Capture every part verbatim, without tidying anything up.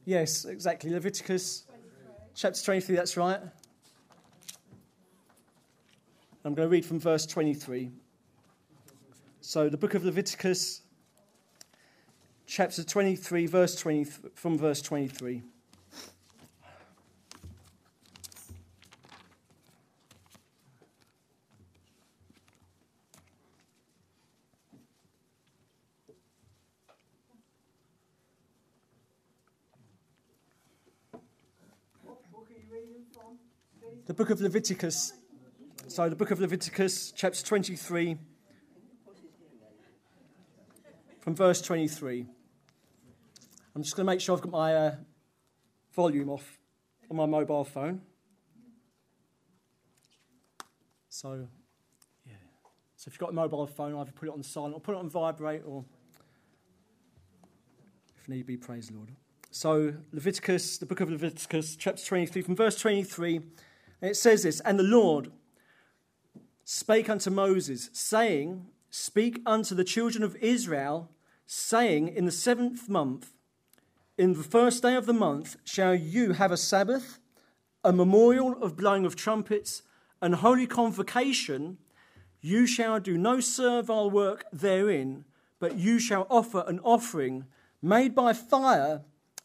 Yes, exactly. Leviticus chapter twenty-three, that's right. I'm going to read from verse twenty-three. So the book of Leviticus, chapter twenty-three, verse twenty, from verse twenty-three. The book of Leviticus. So the book of Leviticus, chapter twenty-three, from verse twenty-three. I'm just going to make sure I've got my uh, volume off on my mobile phone. So, yeah. So if you've got a mobile phone, either put it on silent or put it on vibrate, or if need be, praise the Lord. So Leviticus, the book of Leviticus, chapter twenty-three, from verse twenty-three, and it says this, "And the Lord spake unto Moses, saying, Speak unto the children of Israel, saying, In the seventh month, in the first day of the month, shall you have a Sabbath, a memorial of blowing of trumpets, and holy convocation. You shall do no servile work therein, but you shall offer an offering made by fire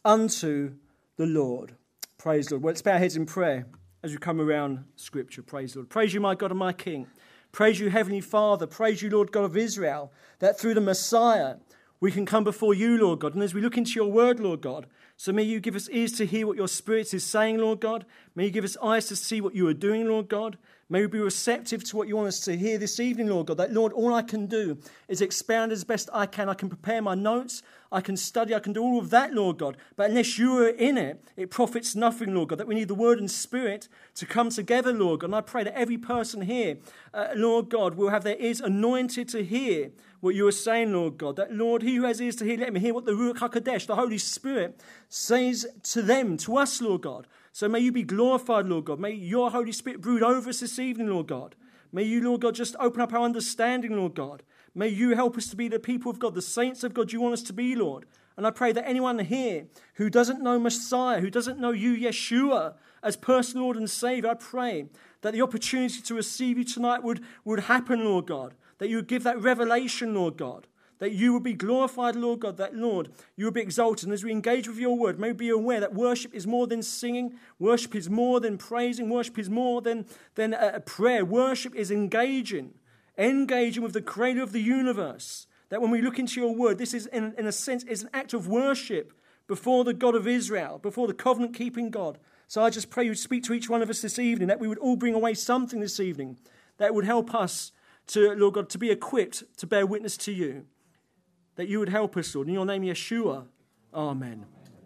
unto the Lord." Praise the Lord. Well, let's bow our heads in prayer as we come around Scripture. Praise the Lord. Praise you, my God and my King. Praise you, Heavenly Father. Praise you, Lord God of Israel, that through the Messiah we can come before you, Lord God. And as we look into your word, Lord God, so may you give us ears to hear what your Spirit is saying, Lord God. May you give us eyes to see what you are doing, Lord God. May we be receptive to what you want us to hear this evening, Lord God. That, Lord, all I can do is expound as best I can. I can prepare my notes. I can study. I can do all of that, Lord God. But unless you are in it, it profits nothing, Lord God. That we need the Word and Spirit to come together, Lord God. And I pray that every person here, uh, Lord God, will have their ears anointed to hear what you are saying, Lord God. That, Lord, he who has ears to hear, let him hear what the Ruach HaKodesh, the Holy Spirit, says to them, to us, Lord God. So may you be glorified, Lord God. May your Holy Spirit brood over us this evening, Lord God. May you, Lord God, just open up our understanding, Lord God. May you help us to be the people of God, the saints of God you want us to be, Lord. And I pray that anyone here who doesn't know Messiah, who doesn't know you, Yeshua, as personal Lord and Savior, I pray that the opportunity to receive you tonight would, would happen, Lord God. That you would give that revelation, Lord God. That you would be glorified, Lord God. That, Lord, you would be exalted. And as we engage with your word, may we be aware that worship is more than singing. Worship is more than praising. Worship is more than, than a prayer. Worship is engaging. Engaging with the creator of the universe. That when we look into your word, this is, in, in a sense, is an act of worship before the God of Israel, before the covenant-keeping God. So I just pray you would speak to each one of us this evening, that we would all bring away something this evening that would help us to, Lord God, to be equipped to bear witness to you. That you would help us, Lord. In your name, Yeshua. Amen.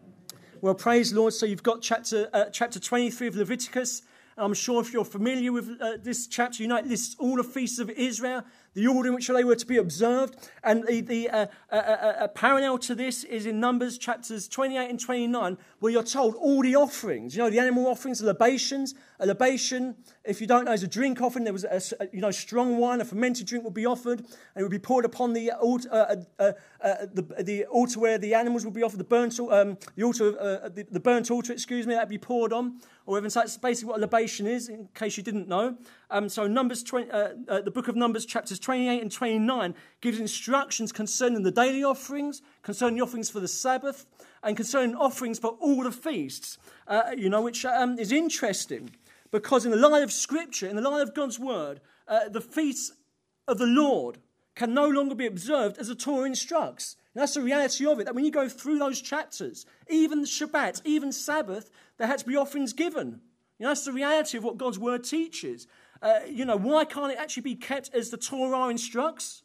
Well, praise the Lord. So you've got chapter uh, chapter twenty-three of Leviticus. I'm sure if you're familiar with uh, this chapter, you know it lists all the feasts of Israel, the order in which they were to be observed. And the, the uh, uh, uh, uh, parallel to this is in Numbers chapters twenty-eight and twenty-nine, where you're told all the offerings, you know, the animal offerings, the libations. A libation, if you don't know, is a drink offering. There was a, a you know strong wine, a fermented drink would be offered, and it would be poured upon the altar, uh, uh, uh, the, the altar where the animals would be offered. The burnt, um, the altar, uh, the, the burnt altar, excuse me, that would be poured on. Or even so that's basically what a libation is, in case you didn't know. Um, so Numbers, twenty, uh, uh, the book of Numbers, chapters twenty-eight and twenty-nine, gives instructions concerning the daily offerings, concerning the offerings for the Sabbath, and concerning offerings for all the feasts. Uh, you know, which um, is interesting. Because in the light of Scripture, in the light of God's Word, uh, the feasts of the Lord can no longer be observed as the Torah instructs. And that's the reality of it, that when you go through those chapters, even Shabbat, even Sabbath, there had to be offerings given. You know, that's the reality of what God's Word teaches. Uh, you know, why can't it actually be kept as the Torah instructs?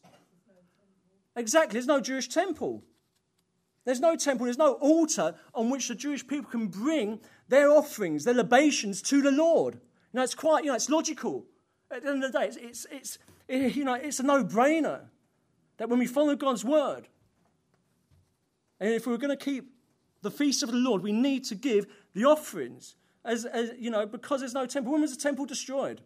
Exactly, there's no Jewish temple. There's no temple, there's no altar on which the Jewish people can bring their offerings, their libations to the Lord. You know, it's quite, you know, it's logical. At the end of the day, it's, it's, it's it, you know, it's a no-brainer that when we follow God's word, and if we're going to keep the feast of the Lord, we need to give the offerings, as, as you know, because there's no temple. When was the temple destroyed?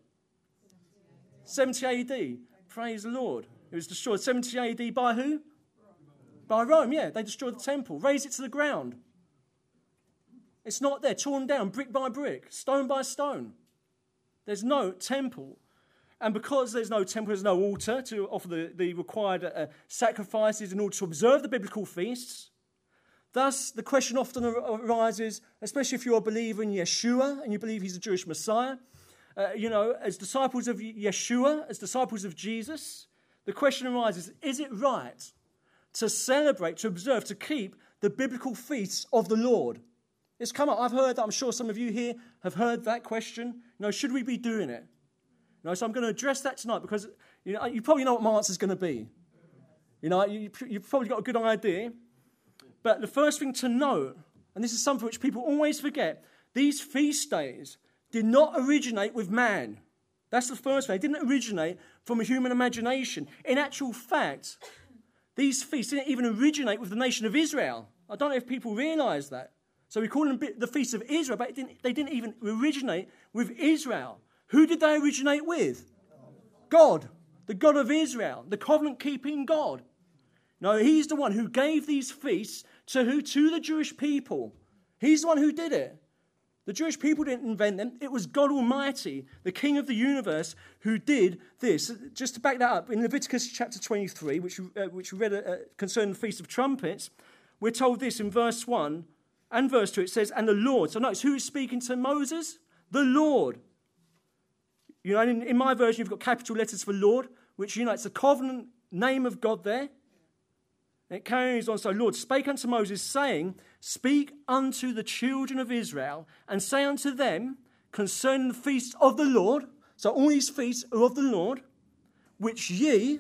seventy A D. Praise the Lord. It was destroyed seventy A D by who? By Rome, yeah. They destroyed the temple, razed it to the ground. It's not there, torn down brick by brick, stone by stone. There's no temple. And because there's no temple, there's no altar to offer the, the required uh, sacrifices in order to observe the biblical feasts. Thus, the question often arises, especially if you're a believer in Yeshua and you believe he's a Jewish Messiah, uh, you know, as disciples of Yeshua, as disciples of Jesus, the question arises, is it right to celebrate, to observe, to keep the biblical feasts of the Lord? It's come up. I've heard that. I'm sure some of you here have heard that question. You know, should we be doing it? You know, so I'm going to address that tonight because you know you probably know what my answer is going to be. You know, you, you've probably got a good idea. But the first thing to note, and this is something which people always forget, these feast days did not originate with man. That's the first thing. They didn't originate from a human imagination. In actual fact, these feasts didn't even originate with the nation of Israel. I don't know if people realise that. So we call them the feasts of Israel, but it didn't, they didn't even originate with Israel. Who did they originate with? God, the God of Israel, the covenant-keeping God. No, he's the one who gave these feasts to who? To the Jewish people. He's the one who did it. The Jewish people didn't invent them. It was God Almighty, the King of the universe, who did this. Just to back that up, in Leviticus chapter twenty-three, which, uh, which we read uh, concerning the Feast of Trumpets, we're told this in verse one and verse two. It says, and the Lord. So notice who is speaking to Moses? The Lord. You know, in, in my version, you've got capital letters for Lord, which, you know, it's the covenant name of God there. And it carries on, so Lord spake unto Moses, saying, speak unto the children of Israel, and say unto them, concerning the feasts of the Lord, so all these feasts are of the Lord, which ye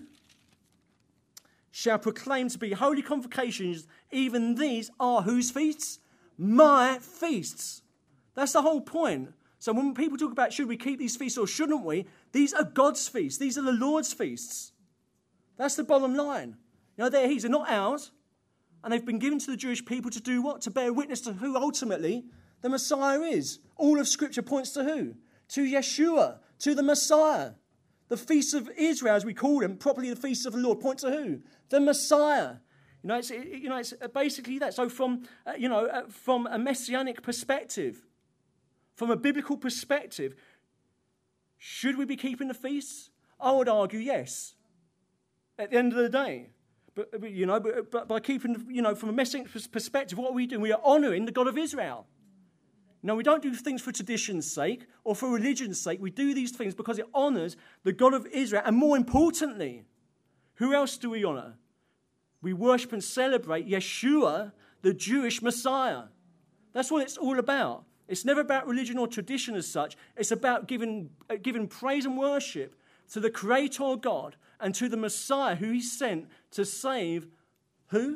shall proclaim to be holy convocations, even these are whose feasts? My feasts. That's the whole point. So when people talk about should we keep these feasts or shouldn't we, these are God's feasts. These are the Lord's feasts. That's the bottom line. You know, they're his, they're not ours. And they've been given to the Jewish people to do what? To bear witness to who ultimately the Messiah is. All of Scripture points to who? To Yeshua, to the Messiah. The feasts of Israel, as we call them, properly the feasts of the Lord, point to who? The Messiah. You know, it's, you know, it's basically that. So from, uh, you know, uh, from a messianic perspective, from a biblical perspective, should we be keeping the feasts? I would argue yes. At the end of the day, but you know, but, but by keeping, you know, from a messianic perspective, what are we doing? We are honouring the God of Israel. No, we don't do things for tradition's sake or for religion's sake. We do these things because it honours the God of Israel, and more importantly, who else do we honour? We worship and celebrate Yeshua, the Jewish Messiah. That's what it's all about. It's never about religion or tradition as such. It's about giving, uh, giving praise and worship to the Creator God and to the Messiah who he sent to save who?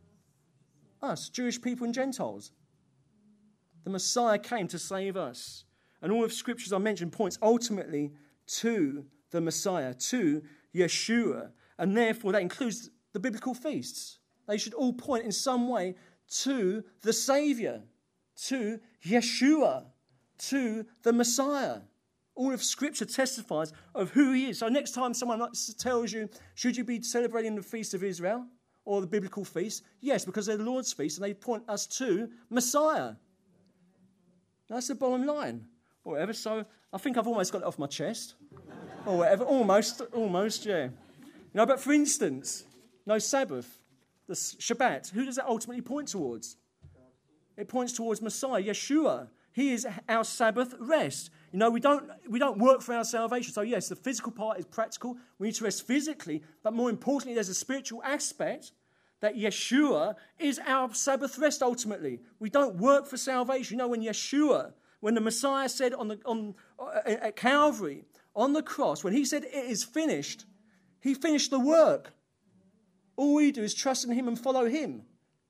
Us, Jewish people and Gentiles. The Messiah came to save us. And all of Scripture, as I mentioned, points ultimately to the Messiah, to Yeshua. And therefore that includes the biblical feasts. They should all point in some way to the Saviour, to Yeshua, to the Messiah. All of Scripture testifies of who he is. So next time someone tells you, should you be celebrating the Feast of Israel or the biblical feast? Yes, because they're the Lord's feast and they point us to Messiah. That's the bottom line. Or whatever. So I think I've almost got it off my chest. Or whatever. Almost, almost, yeah. You know, but for instance, no Sabbath, the Shabbat, who does that ultimately point towards? It points towards Messiah, Yeshua. He is our Sabbath rest. You know, we don't we don't work for our salvation. So yes, the physical part is practical. We need to rest physically. But more importantly, there's a spiritual aspect that Yeshua is our Sabbath rest ultimately. We don't work for salvation. You know, when Yeshua, when the Messiah said on the on uh, at Calvary, on the cross, when he said it is finished, he finished the work. All we do is trust in him and follow him.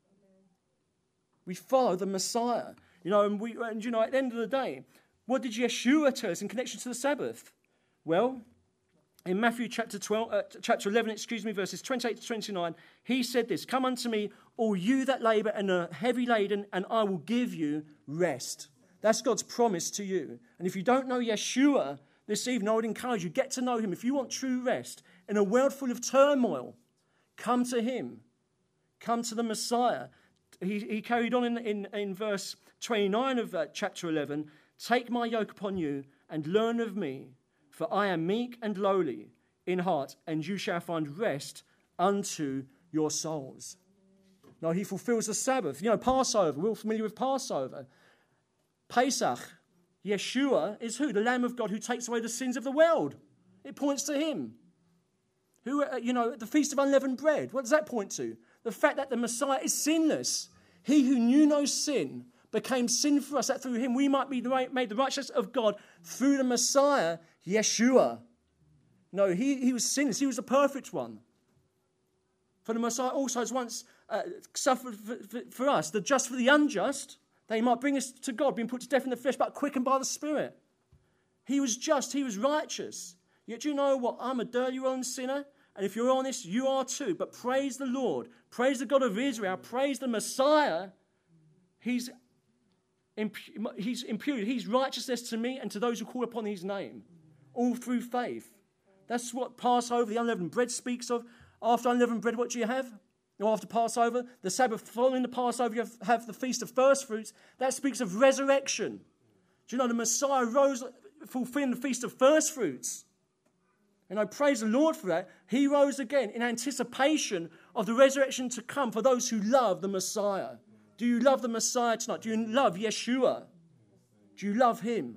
We follow the Messiah. You know, and, we, and you know, at the end of the day, what did Yeshua tell us in connection to the Sabbath? Well, in Matthew chapter twelve, uh, chapter eleven, excuse me, verses twenty-eight to twenty-nine, he said this: "Come unto me, all you that labour and are heavy laden, and I will give you rest." That's God's promise to you. And if you don't know Yeshua this evening, I would encourage you, get to know him. If you want true rest in a world full of turmoil, come to him. Come to the Messiah. he, he carried on in, in, in verse twenty-nine of uh, chapter eleven, take my yoke upon you and learn of me, for I am meek and lowly in heart, and you shall find rest unto your souls. Now, he fulfills the Sabbath. You know, Passover, we're all familiar with Passover. Pesach, Yeshua, is who? The Lamb of God who takes away the sins of the world. It points to him. Who, uh, you know, the Feast of Unleavened Bread, what does that point to? The fact that the Messiah is sinless. He who knew no sin became sin for us, that through him we might be made the righteousness of God through the Messiah, Yeshua. No, he, he was sinless. He was the perfect one. For the Messiah also has once uh, suffered for, for, for us, the just for the unjust, that he might bring us to God, being put to death in the flesh, but quickened by the Spirit. He was just, he was righteous. Yet do you know what? I'm a dirty, rotten sinner, and if you're honest, you are too. But praise the Lord, praise the God of Israel, praise the Messiah. He's, impu- he's imputed, he's righteousness to me and to those who call upon his name, all through faith. That's what Passover, the unleavened bread, speaks of. After unleavened bread, what do you have? Or after Passover, the Sabbath following the Passover, you have, have the Feast of First Fruits. That speaks of resurrection. Do you know the Messiah rose, fulfilling the Feast of First Fruits? And I praise the Lord for that. He rose again in anticipation of the resurrection to come for those who love the Messiah. Do you love the Messiah tonight? Do you love Yeshua? Do you love him?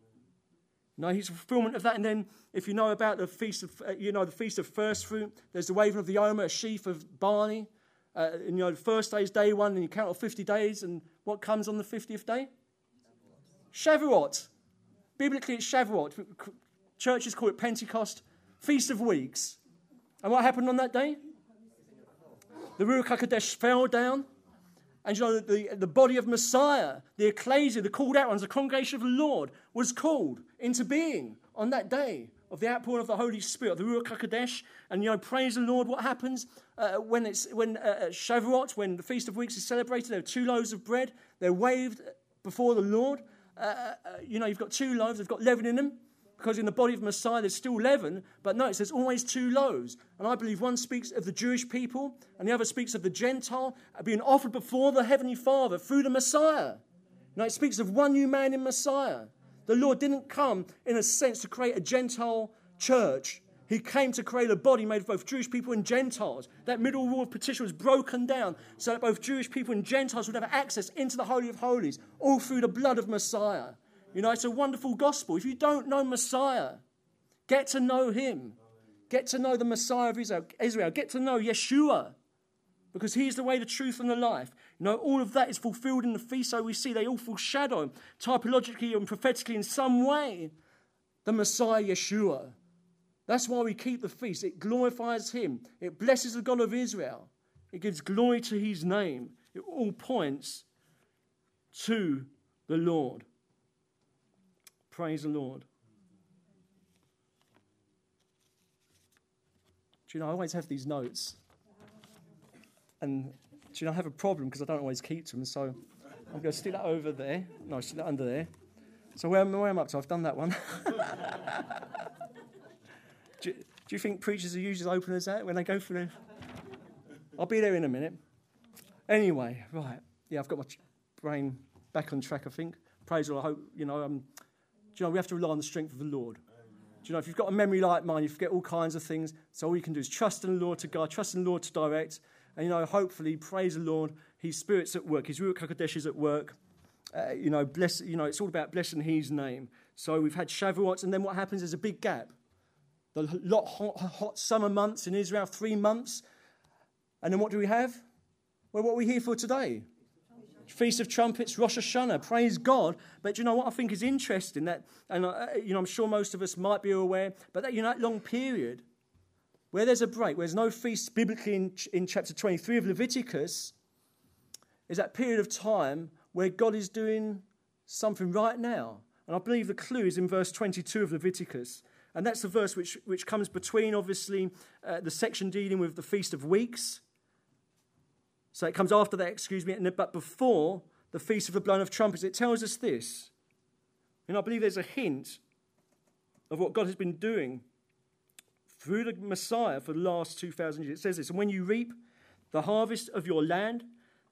No, he's a fulfillment of that. And then if you know about the feast of, uh, you know, the feast of first fruit, there's the waving of the omer, a sheaf of barley. Uh, and, you know, the first day is day one, and you count off fifty days. And what comes on the fiftieth day? Shavuot. Biblically, it's Shavuot. Churches call it Pentecost. Feast of Weeks. And what happened on that day? The Ruach HaKodesh fell down. And you know, the, the body of Messiah, the ecclesia, the called out ones, the congregation of the Lord, was called into being on that day of the outpouring of the Holy Spirit, the Ruach HaKodesh. And, you know, praise the Lord, what happens uh, when it's when uh, Shavuot, when the Feast of Weeks is celebrated, there are two loaves of bread. They're waved before the Lord. Uh, uh, you know, you've got two loaves, they've got leaven in them. Because in the body of Messiah there's still leaven, but notice there's always two loaves. And I believe one speaks of the Jewish people, and the other speaks of the Gentile being offered before the Heavenly Father through the Messiah. Now it speaks of one new man in Messiah. The Lord didn't come, in a sense, to create a Gentile church. He came to create a body made of both Jewish people and Gentiles. That middle wall of partition was broken down so that both Jewish people and Gentiles would have access into the Holy of Holies, all through the blood of Messiah. You know, it's a wonderful gospel. If you don't know Messiah, get to know him. Get to know the Messiah of Israel. Israel. Get to know Yeshua, because he's the way, the truth, and the life. You know, all of that is fulfilled in the feast, so we see they all foreshadow, typologically and prophetically in some way, the Messiah Yeshua. That's why we keep the feast. It glorifies him. It blesses the God of Israel. It gives glory to his name. It all points to the Lord. Praise the Lord. Do you know, I always have these notes. And do you know, I have a problem because I don't always keep them. So I'm going to stick that over there. No, stick that under there. So where, where am I up to? I've done that one. do, you, do you think preachers are usually as open as that when they go through? I'll be there in a minute. Anyway, right. Yeah, I've got my brain back on track, I think. Praise the Lord. I hope, you know, um, do you know, we have to rely on the strength of the Lord. Do you know, if you've got a memory like mine, you forget all kinds of things. So all you can do is trust in the Lord to guide, trust in the Lord to direct. And, you know, hopefully, praise the Lord, his Spirit's at work, his Ruach HaKodesh is at work. Uh, you know, bless. You know, it's all about blessing his name. So we've had Shavuot, and then what happens is a big gap. The lot hot, hot summer months in Israel, three months. And then what do we have? Well, what are we here for today? Feast of Trumpets, Rosh Hashanah, praise God. But you know what I think is interesting? That, and uh, you know, I'm sure most of us might be aware, but that, you know, that long period where there's a break, where there's no feast biblically in, in chapter twenty-three of Leviticus, is that period of time where God is doing something right now. And I believe the clue is in verse twenty-two of Leviticus. And that's the verse which, which comes between, obviously, uh, the section dealing with the Feast of Weeks. So it comes after that, excuse me, but before the Feast of the Blowing of Trumpets. It tells us this. And I believe there's a hint of what God has been doing through the Messiah for the last two thousand years. It says this, and when you reap the harvest of your land,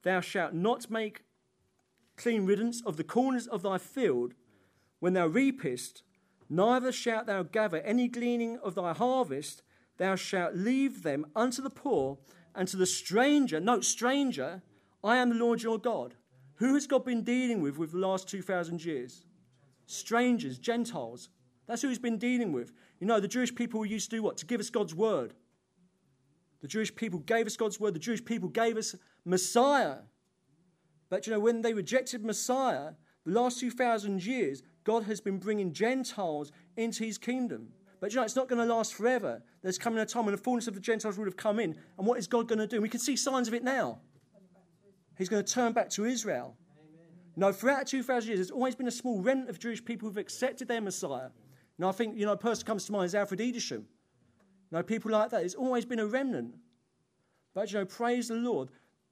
thou shalt not make clean riddance of the corners of thy field when thou reapest, neither shalt thou gather any gleaning of thy harvest. Thou shalt leave them unto the poor and to the stranger. Note, stranger, I am the Lord your God. Who has God been dealing with with the last two thousand years? Strangers, Gentiles. That's who he's been dealing with. You know, the Jewish people used to do what? To give us God's word. The Jewish people gave us God's word. The Jewish people gave us Messiah. But, you know, when they rejected Messiah, the last two thousand years, God has been bringing Gentiles into his kingdom. But, you know, it's not going to last forever. There's coming a time when the fullness of the Gentiles would have come in. And what is God going to do? We can see signs of it now. He's going to turn back to Israel. You know, throughout two thousand years, there's always been a small remnant of Jewish people who've accepted their Messiah. You know, I think, you know, a person who comes to mind is Alfred Edisham. You know, people like that. There's always been a remnant. But, you know, praise the Lord.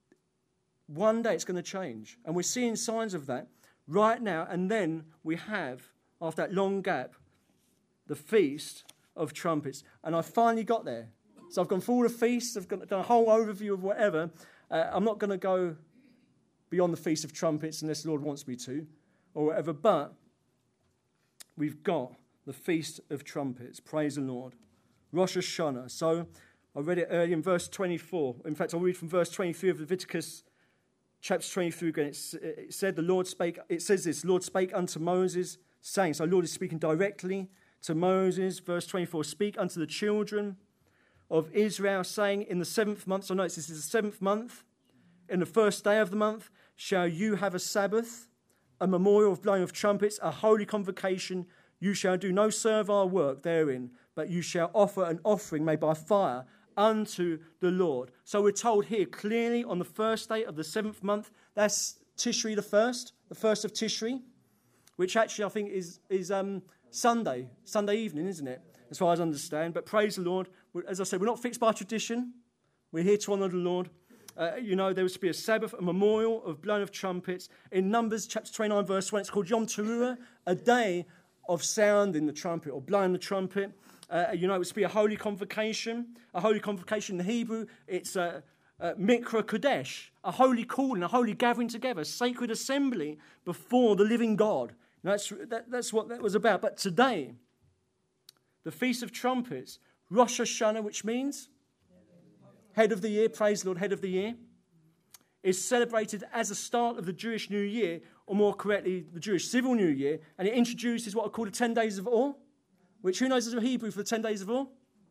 One day it's going to change. And we're seeing signs of that right now. And then we have, after that long gap, the Feast of Trumpets. And I finally got there. So I've gone through all the feasts. I've done a whole overview of whatever. Uh, I'm not going to go beyond the Feast of Trumpets unless the Lord wants me to, or whatever. But we've got the Feast of Trumpets. Praise the Lord. Rosh Hashanah. So I read it earlier in verse twenty-four. In fact, I'll read from verse twenty-three of Leviticus chapter twenty-three again. It's, it said, the Lord spake, it says this, the Lord spake unto Moses, saying, so the Lord is speaking directly to Moses. Verse twenty-four, speak unto the children of Israel, saying, in the seventh month, so notice this is the seventh month, in the first day of the month, shall you have a Sabbath, a memorial of blowing of trumpets, a holy convocation. You shall do no servile work therein, but you shall offer an offering made by fire unto the Lord. So we're told here clearly on the first day of the seventh month, that's Tishri the first, the first of Tishri, which actually I think is, is um, Sunday, Sunday evening, isn't it? As far as I understand. But praise the Lord. As I said, we're not fixed by tradition. We're here to honour the Lord. Uh, you know, there was to be a Sabbath, a memorial of blowing of trumpets. In Numbers chapter twenty-nine, verse one, it's called Yom Teruah, a day of sounding the trumpet or blowing the trumpet. Uh, you know, it was to be a holy convocation. A holy convocation in Hebrew, it's a, a Mikra Kodesh, a holy calling, a holy gathering together, sacred assembly before the living God. You know, that's, that, that's what that was about. But today, the Feast of Trumpets, Rosh Hashanah, which means head of the year, praise the Lord, head of the year, is celebrated as the start of the Jewish New Year, or more correctly, the Jewish Civil New Year, and it introduces what are called the ten days of awe, which who knows is a Hebrew for the ten days of awe?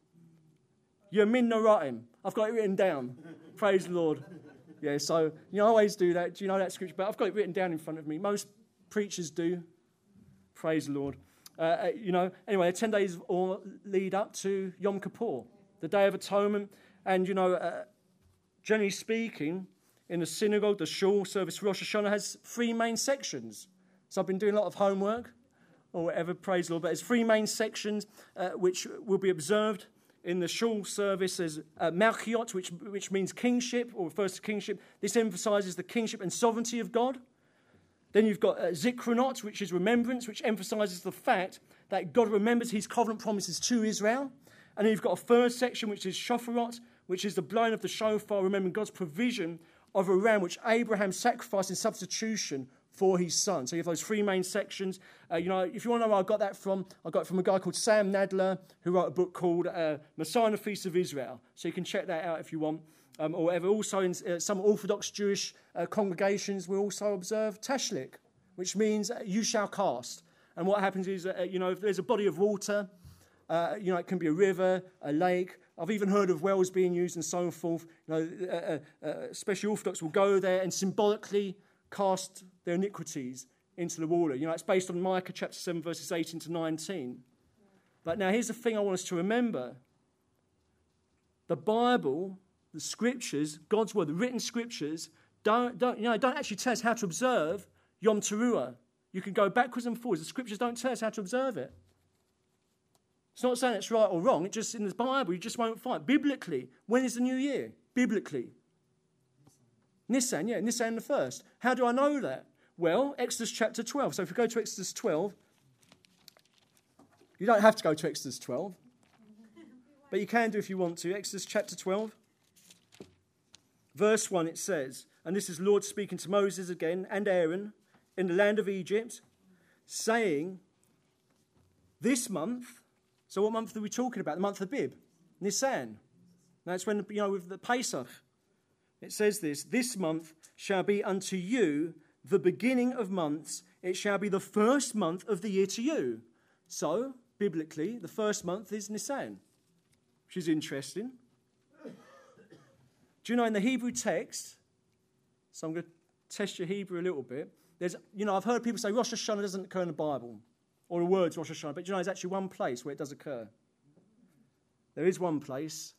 Yamin Noraim. I've got it written down. Praise the Lord. Yeah, so, you know, I always do that. Do you know that scripture? But I've got it written down in front of me. Most preachers do. Praise the Lord. Uh, you know, anyway, ten days of awe lead up to Yom Kippur, the Day of Atonement. And, you know, uh, generally speaking, in the synagogue, the shul service for Rosh Hashanah has three main sections. So I've been doing a lot of homework, or whatever, praise the Lord. But there's three main sections uh, which will be observed in the shul service as uh, Malchiot, which, which means kingship, or refers to kingship. This emphasizes the kingship and sovereignty of God. Then you've got uh, Zikronot, which is remembrance, which emphasizes the fact that God remembers his covenant promises to Israel. And then you've got a third section, which is Shofarot, which is the blowing of the shofar, remembering God's provision of a ram which Abraham sacrificed in substitution for his son. So you have those three main sections. Uh, you know, if you want to know where I got that from, I got it from a guy called Sam Nadler, who wrote a book called uh, Messiah and the Feast of Israel. So you can check that out if you want. Um, or whatever. Also, in uh, some Orthodox Jewish uh, congregations, we also observe Tashlik, which means uh, you shall cast. And what happens is, uh, you know, if there's a body of water, uh, you know, it can be a river, a lake. I've even heard of wells being used and so forth. You know, uh, uh, especially Orthodox will go there and symbolically cast their iniquities into the water. You know, it's based on Micah chapter seven, verses eighteen to nineteen. But now here's the thing I want us to remember. The Bible, the scriptures, God's word, the written scriptures, don't, don't, you know, don't actually tell us how to observe Yom Teruah. You can go backwards and forwards. The scriptures don't tell us how to observe it. It's not saying it's right or wrong. It's just in the Bible, you just won't find. Biblically, when is the new year? Biblically. Nisan, yeah, Nisan the first. How do I know that? Well, Exodus chapter twelve. So if you go to Exodus twelve, you don't have to go to Exodus twelve, but you can do if you want to. Exodus chapter twelve, verse one, it says, and this is Lord speaking to Moses again and Aaron in the land of Egypt, saying, this month, so what month are we talking about? The month of Bib, Nisan. That's when, you know, with the Pesach, it says this, this month shall be unto you the beginning of months. It shall be the first month of the year to you. So, biblically, the first month is Nisan, which is interesting. Do you know in the Hebrew text, so I'm going to test your Hebrew a little bit. There's, you know, I've heard people say Rosh Hashanah doesn't occur in the Bible, or the words Rosh Hashanah, but you know, there's actually one place where it does occur. There is one place.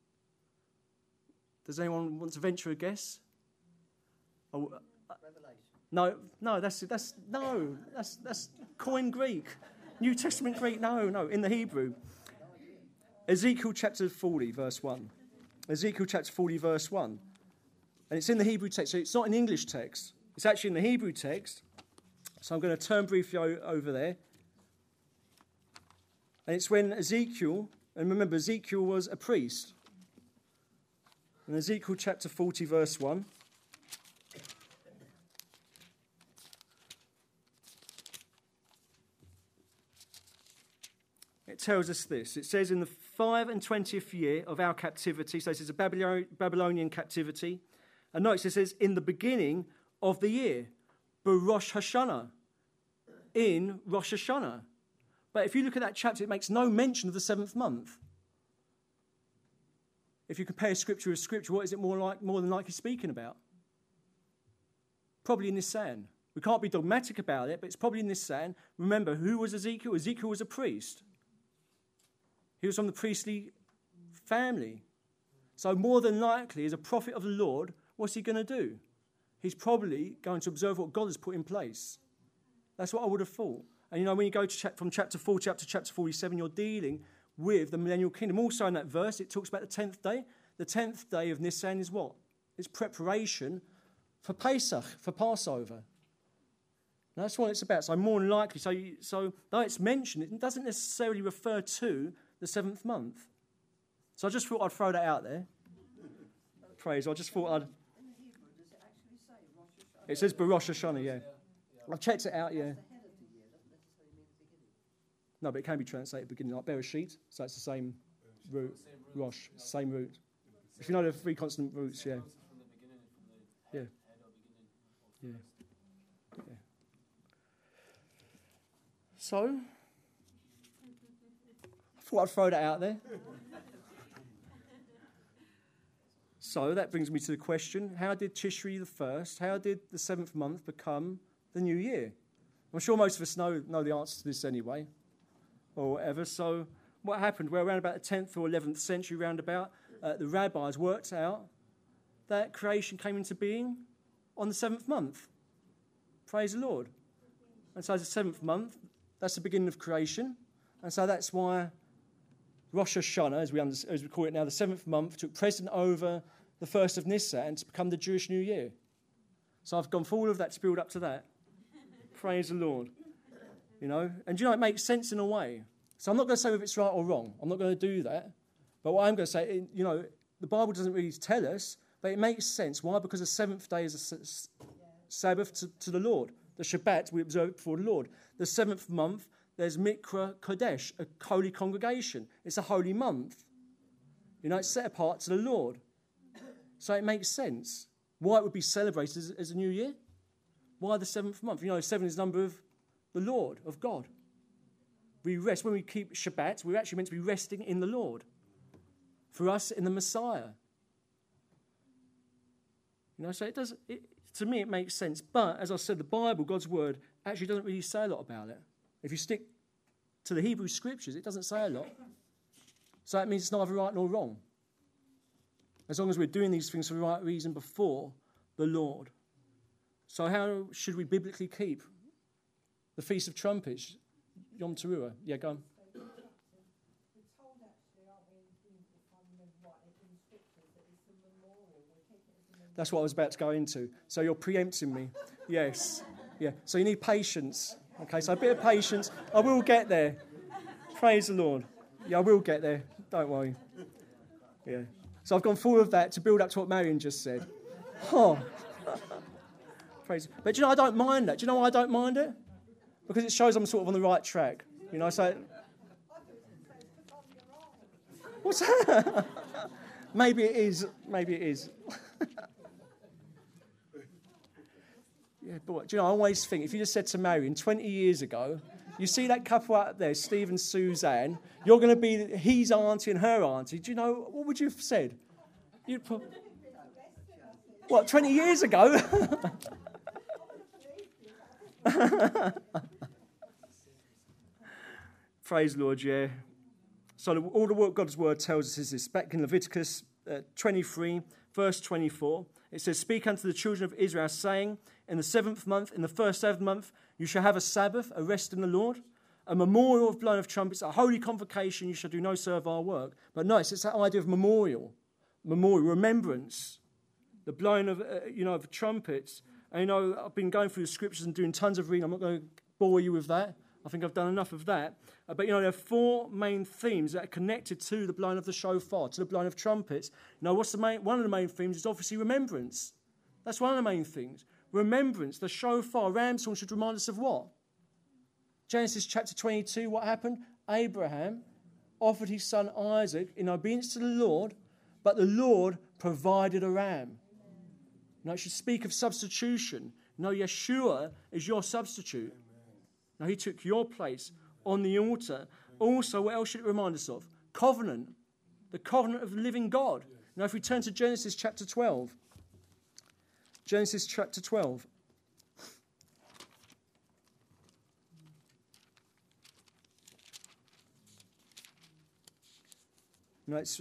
Does anyone want to venture a guess? Oh, uh, Revelation. no, no, that's that's no, that's that's Koine Greek, New Testament Greek. No, no, in the Hebrew. Ezekiel chapter forty, verse one. Ezekiel chapter forty, verse one. And it's in the Hebrew text, so it's not an English text. It's actually in the Hebrew text. So I'm going to turn briefly o- over there. And it's when Ezekiel, and remember Ezekiel was a priest. In Ezekiel chapter forty, verse one. It tells us this. It says, in the five and twentieth year of our captivity, so this is a Babylonian captivity, and notice it says, in the beginning of the year, Rosh Hashanah, in Rosh Hashanah. But if you look at that chapter, it makes no mention of the seventh month. If you compare Scripture with Scripture, what is it more like, more than likely speaking about? Probably Nisan. We can't be dogmatic about it, but it's probably Nisan. Remember, who was Ezekiel? Ezekiel was a priest. He was from the priestly family. So more than likely, as a prophet of the Lord, what's he going to do? He's probably going to observe what God has put in place. That's what I would have thought. And you know, when you go to cha- from chapter forty up to chapter forty-seven, you're dealing with the millennial kingdom. Also in that verse, it talks about the tenth day. The tenth day of Nisan is what? It's preparation for Pesach, for Passover. And that's what it's about. So more than likely, so, you, so though it's mentioned, it doesn't necessarily refer to the seventh month. So I just thought I'd throw that out there. Praise. I just thought I'd... In the Hebrew, does it actually say Rosh Hashanah? It says Rosh Hashanah, yeah. I've checked it out, yeah. That's the head of the year, doesn't necessarily mean the beginning. No, but it can be translated beginning, like Bereshit, so it's the same root, Rosh, same root. If you know the three consonant roots, yeah. Yeah. Yeah. Yeah. So, I thought I'd throw that out there. So that brings me to the question, how did Tishri the first, how did the seventh month become the new year? I'm sure most of us know, know the answer to this anyway, or whatever. So what happened? Well, around about the tenth or eleventh century roundabout, uh, the rabbis worked out that creation came into being on the seventh month. Praise the Lord. And so the seventh month, that's the beginning of creation. And so that's why Rosh Hashanah, as we, under, as we call it now, the seventh month, took precedent over the first of Nisan to become the Jewish New Year. So I've gone through all of that to build up to that. Praise the Lord. You know, and you know, it makes sense in a way. So I'm not going to say if it's right or wrong. I'm not going to do that. But what I'm going to say, you know, the Bible doesn't really tell us, but it makes sense. Why? Because the seventh day is a Sabbath to, to the Lord. The Shabbat, we observe it before the Lord. The seventh month, there's Mikra Kodesh, a holy congregation. It's a holy month. You know, it's set apart to the Lord. So it makes sense why it would be celebrated as, as a new year. Why the seventh month? You know, seven is the number of the Lord, of God. We rest. When we keep Shabbat, we're actually meant to be resting in the Lord. For us, in the Messiah. You know, so it does, it, to me, it makes sense. But, as I said, the Bible, God's Word, actually doesn't really say a lot about it. If you stick to the Hebrew Scriptures, it doesn't say a lot. So that means it's neither right nor wrong. As long as we're doing these things for the right reason before the Lord. So how should we biblically keep the Feast of Trumpets? Yom Teruah. Yeah, go on. We're told actually, aren't we, if I remember rightly, in the scriptures that it's a memorial. We're keeping it as a memorial. That's what I was about to go into. So you're preempting me. Yes. Yeah. So you need patience. Okay, so a bit of patience. I will get there. Praise the Lord. Yeah, I will get there. Don't worry. Yeah. So I've gone through of that to build up to what Marion just said. Oh, Praise. But do you know, I don't mind that. Do you know why I don't mind it? Because it shows I'm sort of on the right track. You know, so... What's that? Maybe it is. Maybe it is. Yeah, but do you know, I always think, if you just said to Marion twenty years ago, you see that couple out there, Steve and Suzanne, you're going to be his auntie and her auntie. Do you know, what would you have said? You'd put, what, twenty years ago? Praise the Lord, yeah. So the, all the what God's word tells us is this. Back in Leviticus uh, twenty-three, verse twenty-four, it says, "Speak unto the children of Israel, saying, in the seventh month, in the first seventh month, you shall have a Sabbath, a rest in the Lord, a memorial of blowing of trumpets, a holy convocation, you shall do no servile work." But notice, it's that idea of memorial, memorial, remembrance, the blowing of, uh, you know, of trumpets. And, you know, I've been going through the scriptures and doing tons of reading. I'm not going to bore you with that. I think I've done enough of that. Uh, but, you know, there are four main themes that are connected to the blowing of the shofar, to the blowing of trumpets. You know, what's the main, one of the main themes is obviously remembrance. That's one of the main things. Remembrance, the shofar, ram's horn should remind us of what? Genesis chapter twenty-two, what happened? Abraham offered his son Isaac in obedience to the Lord, but the Lord provided a ram. Now, it should speak of substitution. No, Yeshua is your substitute. Now, he took your place on the altar. Also, what else should it remind us of? Covenant. The covenant of the living God. Now, if we turn to Genesis chapter twelve. Genesis chapter twelve. No, it's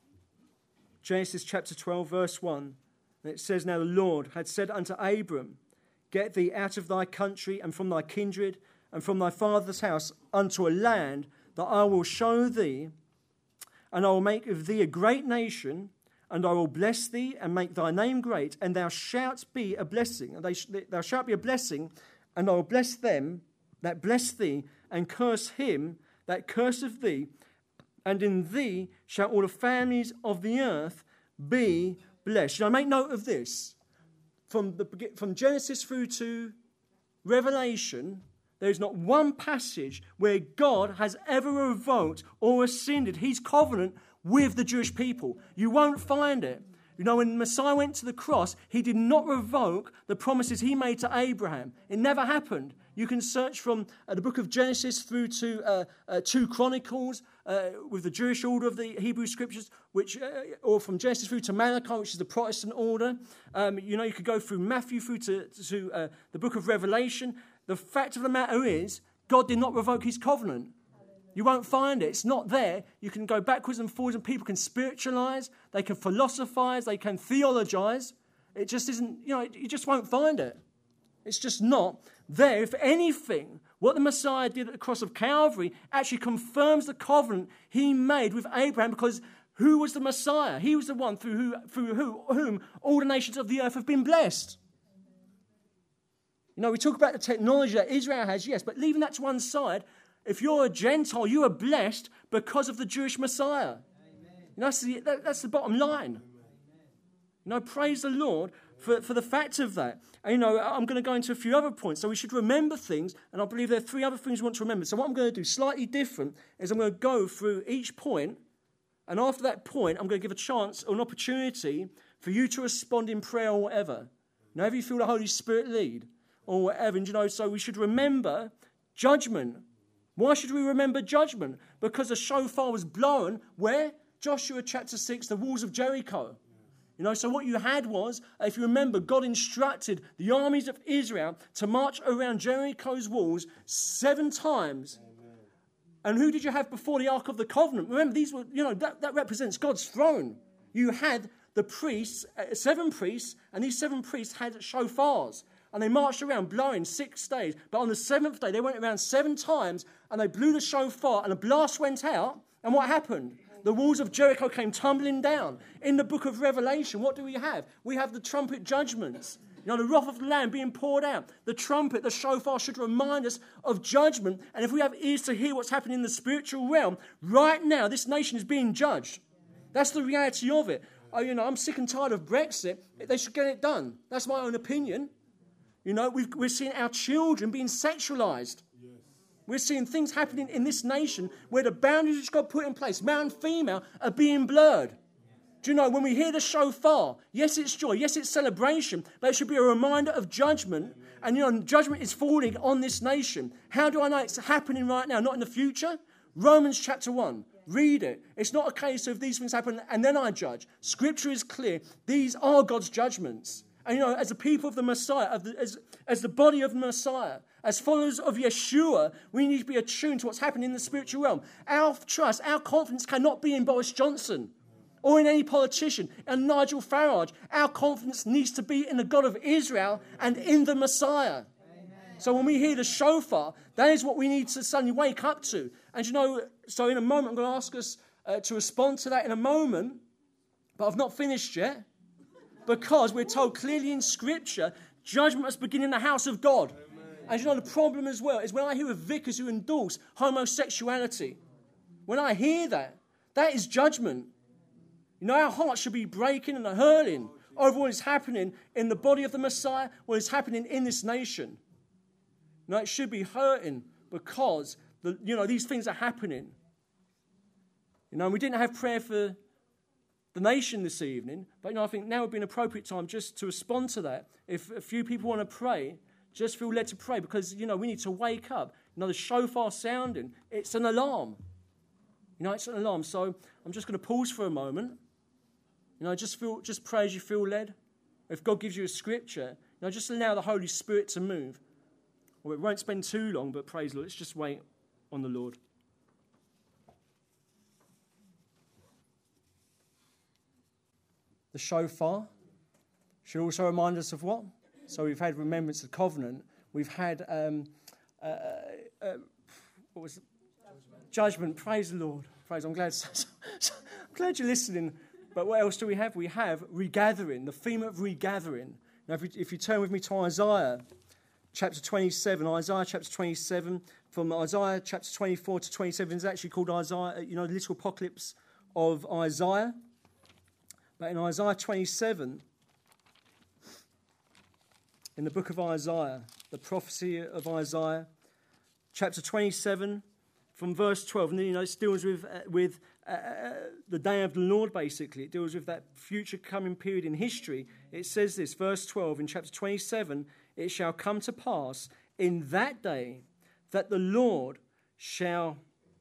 Genesis chapter twelve, verse one. And it says, "Now the Lord had said unto Abram, Get thee out of thy country and from thy kindred and from thy father's house unto a land that I will show thee, and I will make of thee a great nation, and I will bless thee and make thy name great, and thou shalt be a blessing. And they sh- thou shalt be a blessing, and I will bless them that bless thee, and curse him that curseth thee. And in thee shall all the families of the earth be blessed." You know, make note of this. From the from Genesis through to Revelation, there is not one passage where God has ever revoked or rescinded his covenant with the Jewish people. You won't find it. You know, when Messiah went to the cross, he did not revoke the promises he made to Abraham. It never happened. You can search from uh, the book of Genesis through to uh, uh, two Chronicles uh, with the Jewish order of the Hebrew Scriptures, which, uh, or from Genesis through to Malachi, which is the Protestant order. Um, you know, you could go through Matthew through to, to uh, the book of Revelation. The fact of the matter is, God did not revoke his covenant. You won't find it. It's not there. You can go backwards and forwards, and people can spiritualize, they can philosophize, they can theologize. It just isn't, you know, you just won't find it. It's just not there. If anything, what the Messiah did at the cross of Calvary actually confirms the covenant he made with Abraham, because who was the Messiah? He was the one through, who, through who, whom all the nations of the earth have been blessed. You know, we talk about the technology that Israel has, yes, but leaving that to one side, if you're a Gentile, you are blessed because of the Jewish Messiah. Amen. You know, that's the, that, that's the bottom line. Amen. You know, praise the Lord for, for the fact of that. And, you know, I'm going to go into a few other points. So we should remember things, and I believe there are three other things we want to remember. So what I'm going to do, slightly different, is I'm going to go through each point, and after that point, I'm going to give a chance or an opportunity for you to respond in prayer or whatever. Now, if you feel the Holy Spirit lead or whatever, and, you know, so we should remember judgment. Why should we remember judgment? Because the shofar was blown where? Joshua chapter six, the walls of Jericho. You know, so what you had was, if you remember, God instructed the armies of Israel to march around Jericho's walls seven times. Amen. And who did you have before the Ark of the Covenant? Remember, these were, you know, that, that represents God's throne. You had the priests, uh, seven priests, and these seven priests had shofars. And they marched around blowing six days. But on the seventh day, they went around seven times, and they blew the shofar, and a blast went out. And what happened? The walls of Jericho came tumbling down. In the book of Revelation, what do we have? We have the trumpet judgments. You know, the wrath of the Lamb being poured out. The trumpet, the shofar should remind us of judgment. And if we have ears to hear what's happening in the spiritual realm, right now, this nation is being judged. That's the reality of it. Oh, you know, I'm sick and tired of Brexit. They should get it done. That's my own opinion. You know, we've, we're seeing our children being sexualized. Yes. We're seeing things happening in this nation where the boundaries which God put in place, male and female, are being blurred. Do you know, when we hear the shofar, yes, it's joy, yes, it's celebration, but it should be a reminder of judgment. And, you know, judgment is falling on this nation. How do I know it's happening right now, not in the future? Romans chapter one. Read it. It's not a case of these things happen and then I judge. Scripture is clear. These are God's judgments. And, you know, as a people of the Messiah, of the, as, as the body of the Messiah, as followers of Yeshua, we need to be attuned to what's happening in the spiritual realm. Our trust, our confidence cannot be in Boris Johnson or in any politician, and Nigel Farage. Our confidence needs to be in the God of Israel and in the Messiah. Amen. So when we hear the shofar, that is what we need to suddenly wake up to. And, you know, so in a moment, I'm going to ask us uh, to respond to that in a moment, but I've not finished yet. Because we're told clearly in Scripture, judgment must begin in the house of God. Amen. And you know, the problem as well is when I hear of vicars who endorse homosexuality, when I hear that, that is judgment. You know, our hearts should be breaking and hurling over what is happening in the body of the Messiah, what is happening in this nation. You know, it should be hurting because, the, you know, these things are happening. You know, we didn't have prayer for the nation this evening, but you know, I think now would be an appropriate time just to respond to that. If a few people want to pray, just feel led to pray because, you know, we need to wake up. You know, the shofar sounding, it's an alarm. You know, it's an alarm. So I'm just going to pause for a moment. You know, just feel, just pray as you feel led. If God gives you a scripture, you know, just allow the Holy Spirit to move. Well, it won't spend too long, but praise the Lord. Let's just wait on the Lord. The shofar should also remind us of what? So we've had remembrance of the covenant. We've had, um, uh, uh, what was it? Judgment. Judgment. Praise the Lord. Praise. I'm glad. I'm glad you're listening. But what else do we have? We have regathering. The theme of regathering. Now, if you, if you turn with me to Isaiah, chapter twenty-seven. Isaiah chapter twenty-seven. From Isaiah chapter twenty-four to twenty-seven is actually called Isaiah. You know, the little apocalypse of Isaiah. But in Isaiah twenty-seven, in the book of Isaiah, the prophecy of Isaiah, chapter twenty-seven, from verse twelve, and then, you know, it deals with, uh, with uh, the day of the Lord, basically. It deals with that future coming period in history. It says this, verse twelve, in chapter twenty-seven, it shall come to pass in that day that the Lord shall,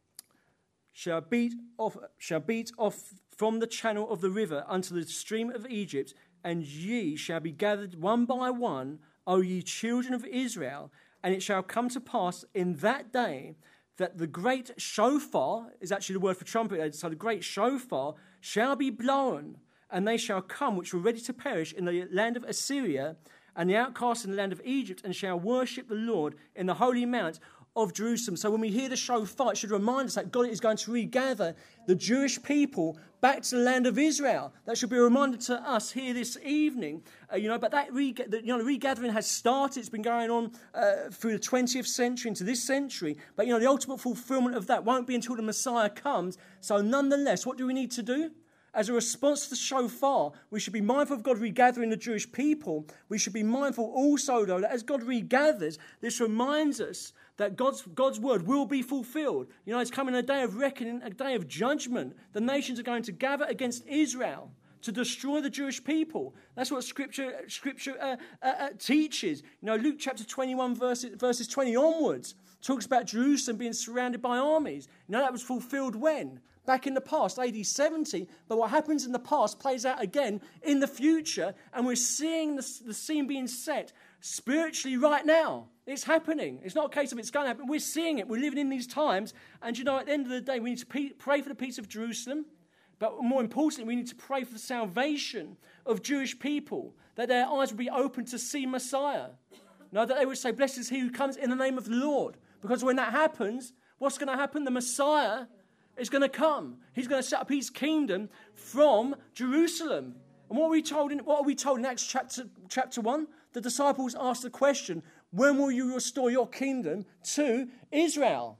shall beat off, shall beat off from the channel of the river unto the stream of Egypt, and ye shall be gathered one by one, O ye children of Israel, and it shall come to pass in that day that the great shofar, is actually the word for trumpet, so the great shofar shall be blown, and they shall come which were ready to perish in the land of Assyria, and the outcasts in the land of Egypt, and shall worship the Lord in the holy mount of Jerusalem. So when we hear the shofar, it should remind us that God is going to regather the Jewish people back to the land of Israel. That should be a reminder to us here this evening. Uh, you know, but that reg- the, you know, the regathering has started. It's been going on uh, through the twentieth century into this century. But you know, the ultimate fulfillment of that won't be until the Messiah comes. So nonetheless, what do we need to do? As a response to the shofar, we should be mindful of God regathering the Jewish people. We should be mindful also, though, that as God regathers, this reminds us that God's, God's word will be fulfilled. You know, it's coming a day of reckoning, a day of judgment. The nations are going to gather against Israel to destroy the Jewish people. That's what Scripture, Scripture uh, uh, uh, teaches. You know, Luke chapter twenty-one, verses, verses twenty onwards, talks about Jerusalem being surrounded by armies. You know, that was fulfilled when? Back in the past, A D seventy, but what happens in the past plays out again in the future, and we're seeing the, the scene being set spiritually right now. It's happening. It's not a case of it's going to happen. We're seeing it. We're living in these times, and you know, at the end of the day, we need to pe- pray for the peace of Jerusalem, but more importantly, we need to pray for the salvation of Jewish people, that their eyes will be open to see Messiah. No, that they would say, blessed is he who comes in the name of the Lord, because when that happens, what's going to happen? The Messiah is going to come. He's going to set up his kingdom from Jerusalem. And what are we told in, what are we told in Acts chapter, chapter one? The disciples asked the question, when will you restore your kingdom to Israel?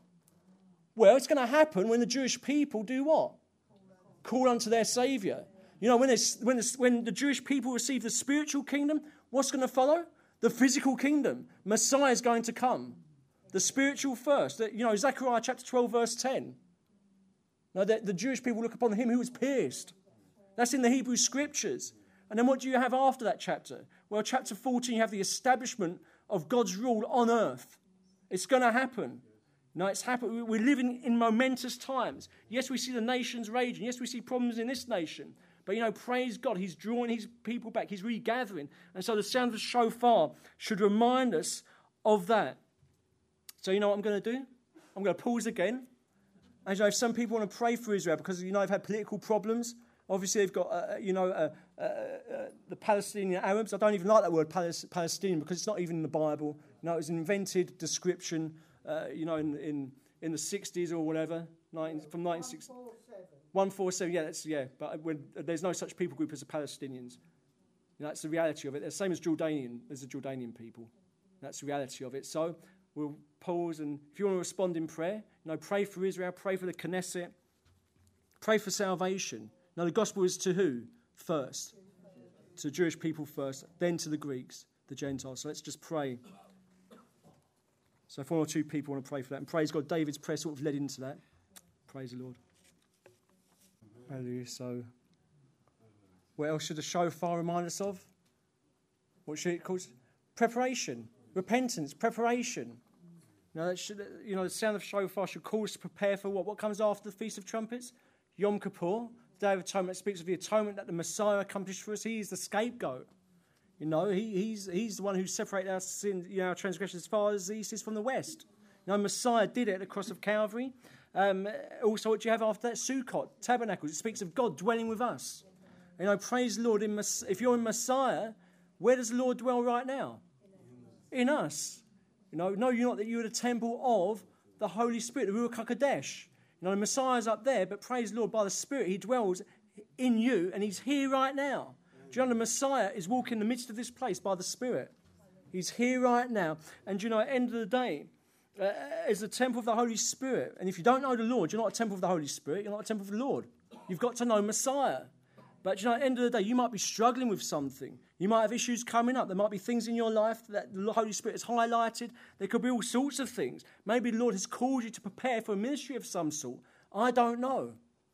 Well, it's going to happen when the Jewish people do what? Call unto their Saviour. You know, when, when, when the Jewish people receive the spiritual kingdom, what's going to follow? the physical kingdom. Messiah is going to come. The spiritual first. You know, Zechariah chapter twelve, verse ten. Now, the, the Jewish people look upon him who was pierced. That's in the Hebrew scriptures. And then what do you have after that chapter? Well, chapter fourteen, you have the establishment of God's rule on earth. It's going to happen. No, it's happened. We're living in momentous times. Yes, we see the nations raging. Yes, we see problems in this nation. But, you know, praise God, he's drawing his people back. He's regathering. And so the sound of the shofar should remind us of that. So, you know what I'm going to do? I'm going to pause again. And, you know, if some people want to pray for Israel because, you know, they've had political problems. Obviously, they've got, uh, you know, uh, uh, uh, the Palestinian Arabs. I don't even like that word Palestinian because it's not even in the Bible. You know, it was an invented description. Uh, you know, in, in in the sixties or whatever, nineteen, from nineteen sixty. one forty-seven, yeah, that's, yeah. But when, there's no such people group as the Palestinians. You know, that's the reality of it. The same as Jordanian, there's the Jordanian people. That's the reality of it. So we'll pause, and if you want to respond in prayer, you know, pray for Israel, pray for the Knesset, pray for salvation. Now, the gospel is to who first? To the Jewish people first, then to the Greeks, the Gentiles. So let's just pray. So if one or two people want to pray for that. And praise God, David's prayer sort of led into that. Praise the Lord. Hallelujah. So what else should the shofar remind us of? What should it call? Preparation. Repentance. Preparation. Now, that should, you know, the sound of shofar should call us to prepare for what? What comes after the Feast of Trumpets? Yom Kippur. The Day of Atonement speaks of the atonement that the Messiah accomplished for us. He is the scapegoat. You know, he, he's he's the one who separated our sin, you know, our transgressions as far as the east is from the west. You know, Messiah did it at the cross of Calvary. Um, also, what do you have after that? Sukkot, tabernacles. It speaks of God dwelling with us. You know, praise the Lord. In if you're in Messiah, where does the Lord dwell right now? In us. You know, no, you're not that you're the temple of the Holy Spirit, the Ruach HaKodesh. You know, the Messiah's up there, but praise the Lord, by the Spirit, he dwells in you, and he's here right now. Do you know the Messiah is walking in the midst of this place by the Spirit? He's here right now. And do you know, at the end of the day, uh, is the temple of the Holy Spirit. And if you don't know the Lord, you're not a temple of the Holy Spirit, you're not a temple of the Lord. You've got to know Messiah. But you know, at the end of the day, you might be struggling with something. You might have issues coming up. There might be things in your life that the Holy Spirit has highlighted. There could be all sorts of things. Maybe the Lord has called you to prepare for a ministry of some sort. I don't know.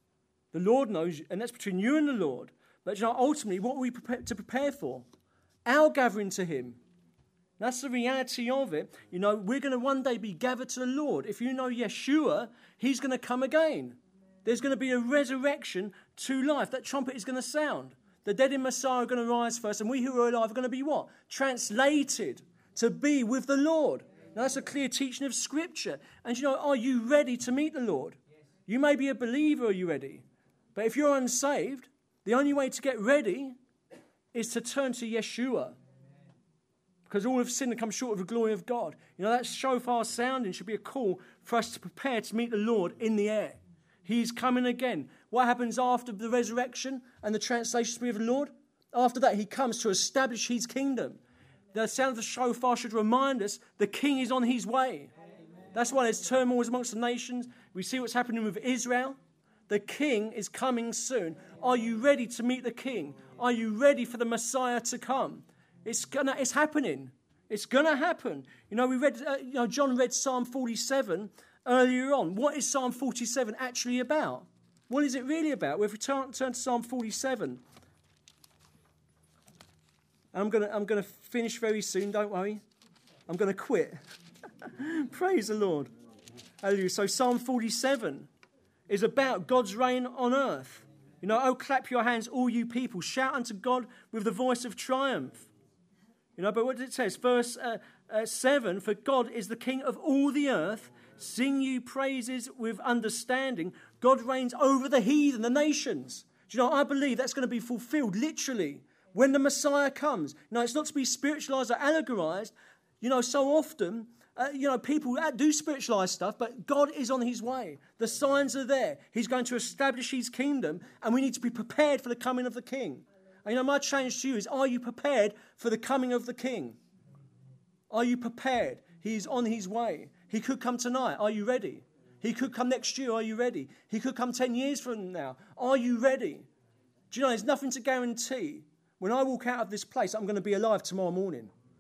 The Lord knows, and that's between you and the Lord. But you know, ultimately, what are we prepared to prepare for? Our gathering to him. That's the reality of it. You know, we're going to one day be gathered to the Lord. If you know Yeshua, he's going to come again. There's going to be a resurrection to life. That trumpet is going to sound. The dead in Messiah are going to rise first, and we who are alive are going to be what? Translated to be with the Lord. Now, that's a clear teaching of Scripture. And you know, are you ready to meet the Lord? You may be a believer, are you ready? But if you're unsaved, the only way to get ready is to turn to Yeshua. Because all of sin comes short of the glory of God. You know, that shofar sounding should be a call for us to prepare to meet the Lord in the air. He's coming again. What happens after the resurrection and the translation spirit of the Lord? After that, he comes to establish his kingdom. The sound of the shofar should remind us the king is on his way. Amen. That's why there's turmoil amongst the nations. We see what's happening with Israel. The king is coming soon. Are you ready to meet the king? Are you ready for the Messiah to come? It's gonna, it's happening. It's gonna happen. You know, we read. Uh, you know, John read Psalm forty-seven earlier on. What is Psalm forty-seven actually about? What is it really about? Well, if we turn, turn to Psalm forty-seven, and I'm gonna, I'm gonna finish very soon. Don't worry. I'm gonna quit. Praise the Lord. Hallelujah. So Psalm forty-seven is about God's reign on earth. You know, oh, clap your hands, all you people. Shout unto God with the voice of triumph. You know, but what it says, verse uh, uh, seven, for God is the King of all the earth. Sing you praises with understanding. God reigns over the heathen, the nations. Do you know, I believe that's going to be fulfilled literally when the Messiah comes. Now, it's not to be spiritualized or allegorized. You know, so often, uh, you know, people do spiritualize stuff, but God is on his way. The signs are there. He's going to establish his kingdom, and we need to be prepared for the coming of the King. And, you know, my challenge to you is, are you prepared for the coming of the King? Are you prepared? He's on his way. He could come tonight. Are you ready? He could come next year. Are you ready? He could come ten years from now. Are you ready? Do you know, there's nothing to guarantee. When I walk out of this place, I'm going to be alive tomorrow morning.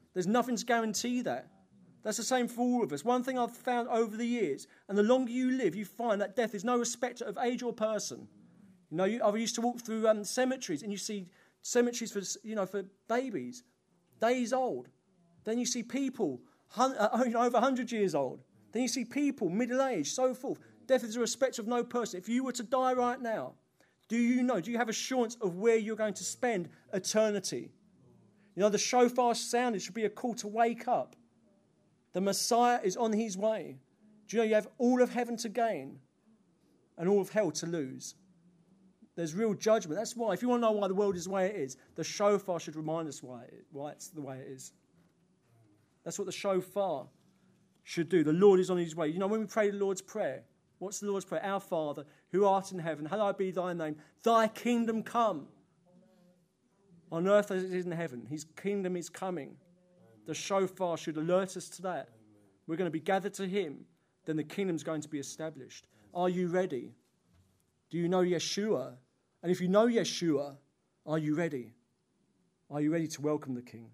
There's nothing to guarantee that. That's the same for all of us. One thing I've found over the years, and the longer you live, you find that death is no respecter of age or person. You know, you, I used to walk through um, cemeteries, and you see cemeteries for, you know, for babies, days old. Then you see people hun- uh, you know, over one hundred years old. Then you see people middle-aged, so forth. Death is a respecter of no person. If you were to die right now, do you know, do you have assurance of where you're going to spend eternity? You know, the shofar sound, it should be a call to wake up. The Messiah is on his way. Do you know you have all of heaven to gain and all of hell to lose? There's real judgment. That's why, if you want to know why the world is the way it is, the shofar should remind us why, it, why it's the way it is. That's what the shofar should do. The Lord is on his way. You know, when we pray the Lord's Prayer, what's the Lord's Prayer? Our Father, who art in heaven, hallowed be thy name. Thy kingdom come. On earth as it is in heaven. His kingdom is coming. The shofar should alert us to that. We're going to be gathered to him. Then the kingdom's going to be established. Are you ready? Do you know Yeshua? And if you know Yeshua, are you ready? Are you ready to welcome the King?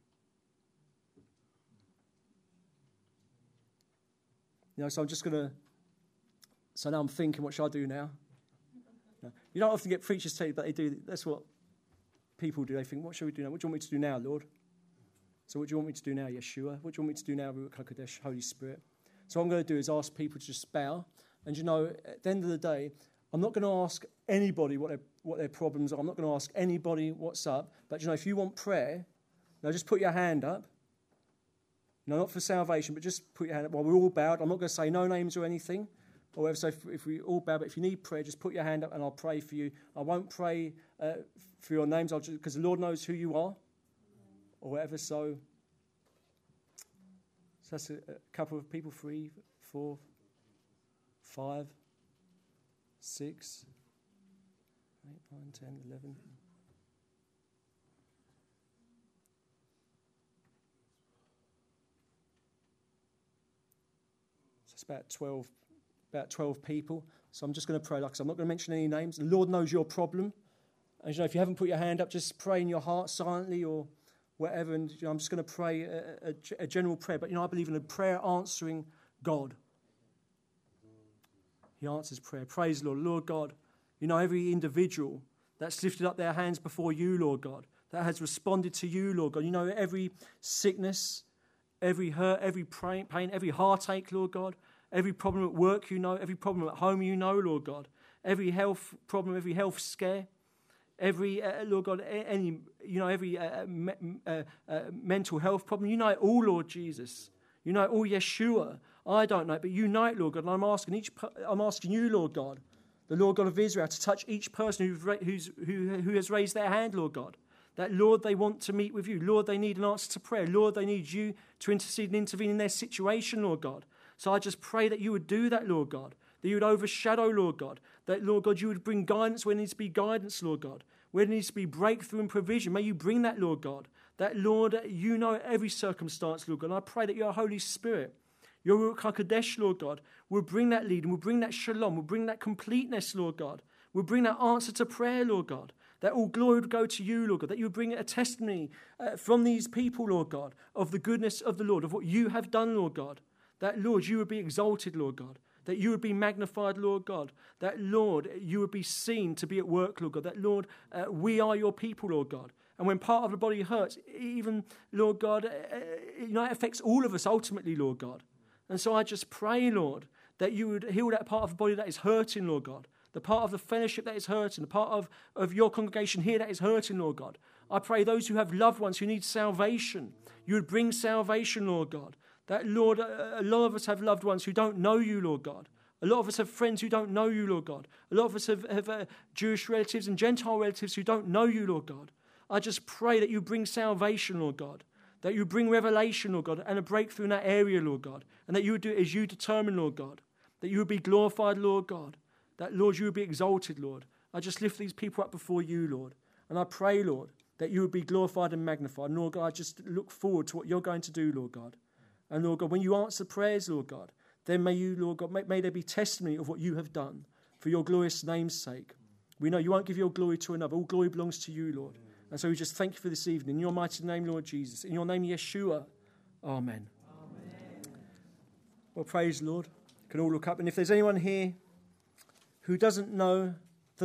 You know, so I'm just going to... So now I'm thinking, what should I do now? You don't often get preachers tell you, but they do. That's what people do. They think, what should we do now? What do you want me to do now, Lord? So what do you want me to do now, Yeshua? What do you want me to do now, Ruach HaKodesh, Holy Spirit? So what I'm going to do is ask people to just bow. And, you know, at the end of the day, I'm not going to ask anybody what their, what their problems are. I'm not going to ask anybody what's up. But, you know, if you want prayer, now just put your hand up. No, not for salvation, but just put your hand up while we're all bowed. I'm not going to say no names or anything. Or whatever. So if, if we all bow, but if you need prayer, just put your hand up and I'll pray for you. I won't pray uh, for your names, I'll just because the Lord knows who you are. Or whatever, so, so that's a, a couple of people, three, four, five, six, eight, nine, ten, eleven. So it's about twelve, about twelve people. So I'm just going to pray, like I said, I'm not going to mention any names. The Lord knows your problem. And you know, if you haven't put your hand up, just pray in your heart silently or whatever, and you know, I'm just going to pray a, a, a general prayer. But, you know, I believe in a prayer answering God. He answers prayer. Praise the Lord. Lord God, you know, every individual that's lifted up their hands before you, Lord God, that has responded to you, Lord God. You know, every sickness, every hurt, every pain, every heartache, Lord God, every problem at work, you know, every problem at home, you know, Lord God, every health problem, every health scare. Every, uh, Lord God, any, you know, every uh, me, uh, uh, mental health problem, you know it all, Lord Jesus. You know it all, Yeshua. I don't know it, but you know it, Lord God. And I'm asking each, I'm asking you, Lord God, the Lord God of Israel, to touch each person who's, who's, who, who has raised their hand, Lord God. That, Lord, they want to meet with you. Lord, they need an answer to prayer. Lord, they need you to intercede and intervene in their situation, Lord God. So I just pray that you would do that, Lord God. That you would overshadow, Lord God. That, Lord God, you would bring guidance where there needs to be guidance, Lord God. Where there needs to be breakthrough and provision. May you bring that, Lord God. That, Lord, you know every circumstance, Lord God. And I pray that your Holy Spirit, your Ruach HaKodesh, Lord God, will bring that lead and will bring that shalom, will bring that completeness, Lord God. Will bring that answer to prayer, Lord God. That all glory would go to you, Lord God. That you would bring a testimony uh, from these people, Lord God, of the goodness of the Lord, of what you have done, Lord God. That, Lord, you would be exalted, Lord God. That you would be magnified, Lord God. That, Lord, you would be seen to be at work, Lord God. That, Lord, uh, we are your people, Lord God. And when part of the body hurts, even, Lord God, uh, you know, it affects all of us ultimately, Lord God. And so I just pray, Lord, that you would heal that part of the body that is hurting, Lord God. The part of the fellowship that is hurting. The part of, of your congregation here that is hurting, Lord God. I pray those who have loved ones who need salvation, you would bring salvation, Lord God. That, Lord, a lot of us have loved ones who don't know you, Lord God. A lot of us have friends who don't know you, Lord God. A lot of us have, have uh, Jewish relatives and Gentile relatives who don't know you, Lord God. I just pray that you bring salvation, Lord God. That you bring revelation, Lord God, and a breakthrough in that area, Lord God. And that you would do it as you determine, Lord God. That you would be glorified, Lord God. That, Lord, you would be exalted, Lord. I just lift these people up before you, Lord. And I pray, Lord, that you would be glorified and magnified. And, Lord God, I just look forward to what you're going to do, Lord God. And, Lord God, when you answer prayers, Lord God, then may you, Lord God, may, may there be testimony of what you have done for your glorious name's sake. We know you won't give your glory to another. All glory belongs to you, Lord. And so we just thank you for this evening. In your mighty name, Lord Jesus. In your name, Yeshua. Amen. Well, praise the Lord. You can all look up. And if there's anyone here who doesn't know